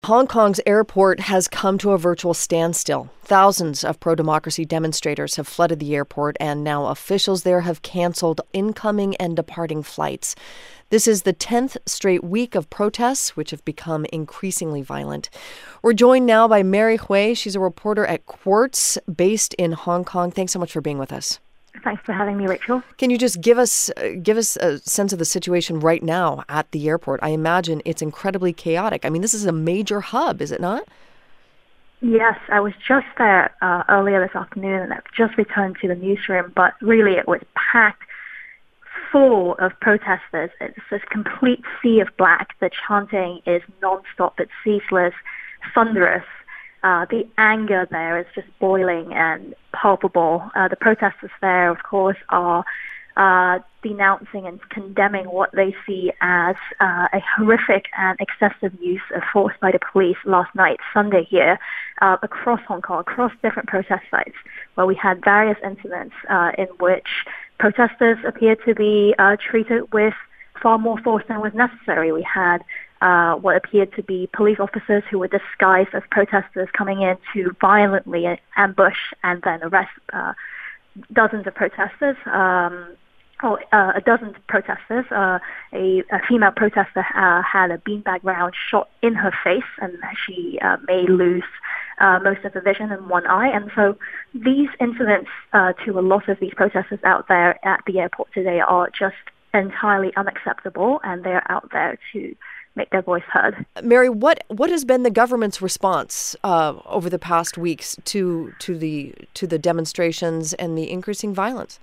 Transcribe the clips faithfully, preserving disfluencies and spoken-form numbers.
Hong Kong's airport has come to a virtual standstill. Thousands of pro-democracy demonstrators have flooded the airport, and now officials there have canceled incoming and departing flights. This is the tenth straight week of protests, which have become increasingly violent. We're joined now by Mary Hui. She's a reporter at Quartz, based in Hong Kong. Thanks so much for being with us. Thanks for having me, Rachel. Can you just give us uh, give us a sense of the situation right now at the airport? I imagine it's incredibly chaotic. I mean, this is a major hub, is it not? Yes, I was just there uh, earlier this afternoon, and I've just returned to the newsroom, but really it was packed full of protesters. It's this complete sea of black. The chanting is non-stop, it's ceaseless, thunderous. Uh, the anger there is just boiling and palpable. Uh, the protesters there, of course, are uh, denouncing and condemning what they see as uh, a horrific and excessive use of force by the police last night, Sunday here, uh, across Hong Kong, across different protest sites, where we had various incidents uh, in which protesters appeared to be uh, treated with far more force than was necessary. We had Uh, what appeared to be police officers who were disguised as protesters coming in to violently ambush and then arrest uh, dozens of protesters. Um, oh, uh, a dozen protesters. Uh, a, a female protester uh, had a beanbag round shot in her face, and she uh, may lose uh, most of the vision in one eye. And so these incidents uh, to a lot of these protesters out there at the airport today are just entirely unacceptable, and they're out there to make their voice heard. Mary, what what has been the government's response uh, over the past weeks to to the to the demonstrations and the increasing violence?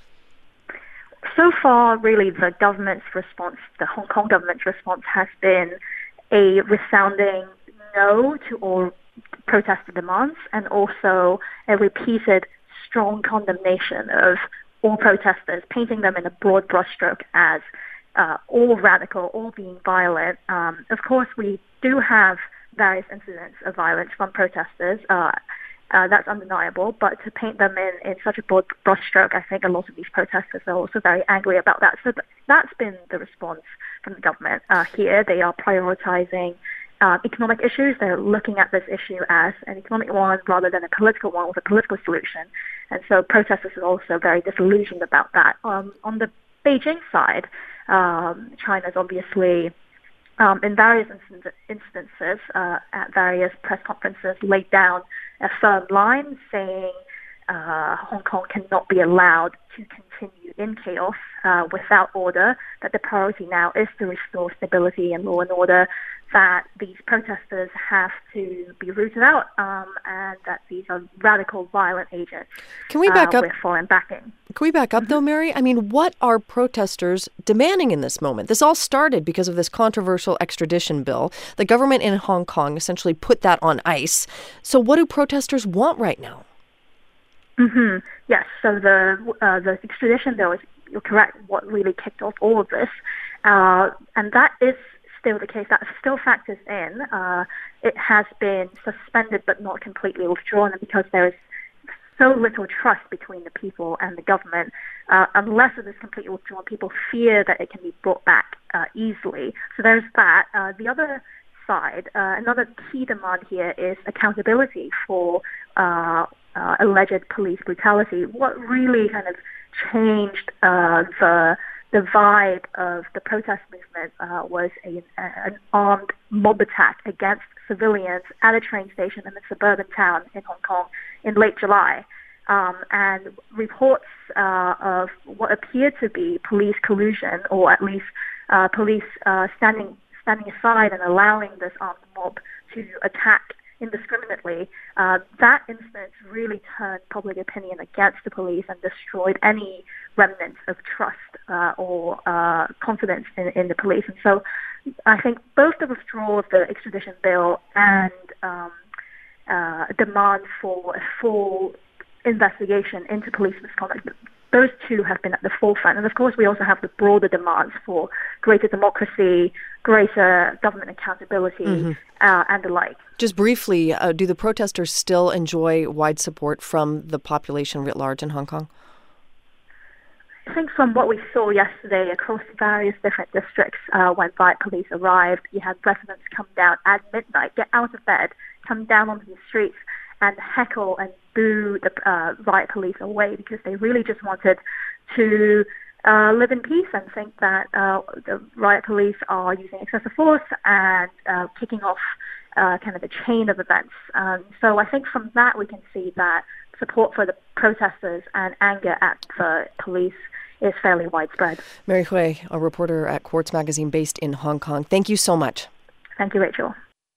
So far, really, the government's response, the Hong Kong government's response, has been a resounding no to all protester demands, and also a repeated strong condemnation of all protesters, painting them in a broad brushstroke as Uh, all radical, all being violent. Um, of course, we do have various incidents of violence from protesters. Uh, uh, that's undeniable. But to paint them in, in such a broad brushstroke, I think a lot of these protesters are also very angry about that. So th- that's been the response from the government. Uh, here, they are prioritizing uh, economic issues. They're looking at this issue as an economic one rather than a political one with a political solution. And so protesters are also very disillusioned about that. Um, on the Beijing side, Um, China's obviously, um, in various instan- instances, uh, at various press conferences, laid down a firm line saying uh, Hong Kong cannot be allowed to continue in chaos uh, without order, that the priority now is to restore stability and law and order, that these protesters have to be rooted out, um, and that these are radical, violent agents Can we back uh, up? with foreign backing. Can we back up, though, Mary? I mean, what are protesters demanding in this moment? This all started because of this controversial extradition bill. The government in Hong Kong essentially put that on ice. So what do protesters want right now? Mm-hmm. Yes, so the uh, the extradition bill is, you're correct, what really kicked off all of this. Uh, and that is still the case. That still factors in. Uh, it has been suspended but not completely withdrawn, and because there is so little trust between the people and the government, uh, unless it is completely withdrawn, people fear that it can be brought back uh, easily. So there's that. Uh, the other side, uh, another key demand here is accountability for uh, uh, alleged police brutality. What really kind of changed uh, the the vibe of the protest movement uh, was a, an armed mob attack against civilians at a train station in a suburban town in Hong Kong in late July. Um, and reports uh, of what appeared to be police collusion, or at least uh, police uh, standing standing aside and allowing this armed mob to attack indiscriminately, uh, that instance really turned public opinion against the police and destroyed any remnants of trust uh, or uh, confidence in, in the police. And so I think both the withdrawal of the extradition bill and um, uh, demand for a full investigation into police misconduct, those two have been at the forefront. And of course, we also have the broader demands for greater democracy, greater government accountability, mm-hmm. uh, and the like. Just briefly, uh, do the protesters still enjoy wide support from the population writ large in Hong Kong? I think from what we saw yesterday across various different districts, uh, when riot police arrived, you had residents come down at midnight, get out of bed, come down onto the streets and heckle and boo the uh, riot police away because they really just wanted to uh, live in peace and think that uh, the riot police are using excessive force and uh, kicking off uh, kind of a chain of events. Um, so I think from that we can see that support for the protesters and anger at the police is fairly widespread. Mary Hui, a reporter at Quartz Magazine based in Hong Kong. Thank you so much. Thank you, Rachel.